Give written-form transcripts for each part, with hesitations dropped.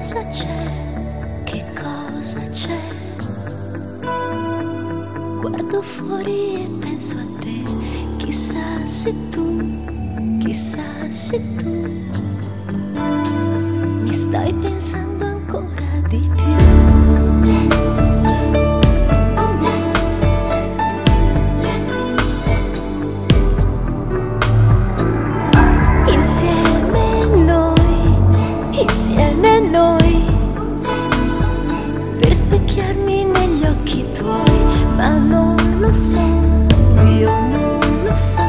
cosa c'è? Che cosa c'è? Guardo fuori e penso a te, chissà se tu mi stai pensando ancora di più. Insieme noi, per specchiarmi negli occhi tuoi, ma non lo so, io non lo so,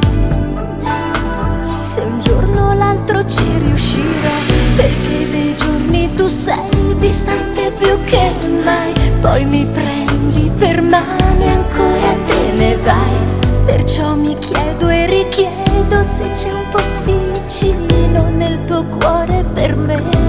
se un giorno o l'altro ci riuscirò, perché dei giorni tu sei distante più che mai, poi mi prendi per mano e ancora te ne vai, perciò mi chiedo e richiedo se c'è un posticino nel tuo cuore per me.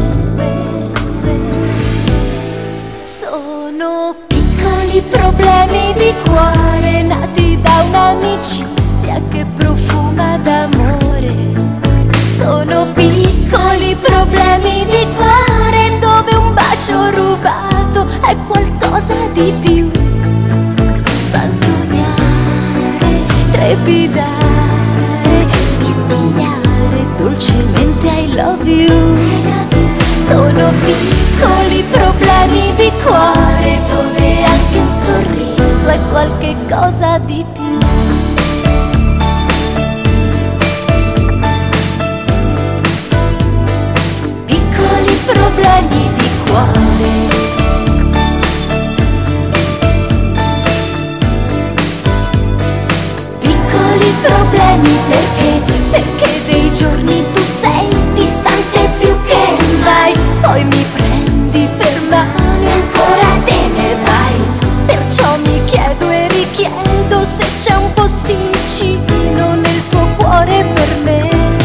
Sono piccoli problemi di cuore nati da un'amicizia che profuma d'amore. Sono piccoli problemi di cuore dove un bacio rubato è qualcosa di più. Fan sognare, trepidare, bisbigliare dolcemente I love you. Sono piccoli problemi di cuore dove anche un sorriso è qualche cosa di più. Piccoli problemi di cuore. Piccoli problemi perché dei giorni tu sei distante più che mai, poi mi prendi per mano e ancora te ne vai, perciò mi chiedo e richiedo se c'è un posticino nel tuo cuore per me.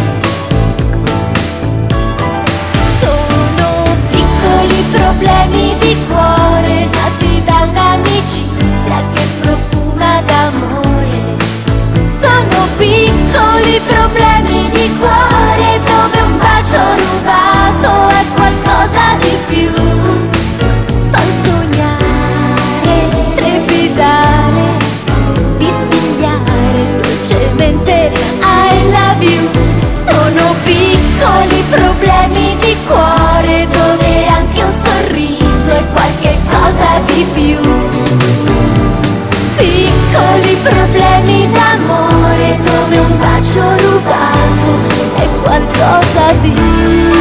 Sono piccoli problemi di cuore nati da un'amicizia che profuma d'amore. Sono piccoli problemi di cuore dove un bacio rubato è qualcosa di più. Fan sognare, trepidare, bisbigliare dolcemente I love you. Sono piccoli problemi di cuore dove anche un sorriso è qualche cosa di più. Piccoli problemi d'amore dove un bacio rubato è qualcosa di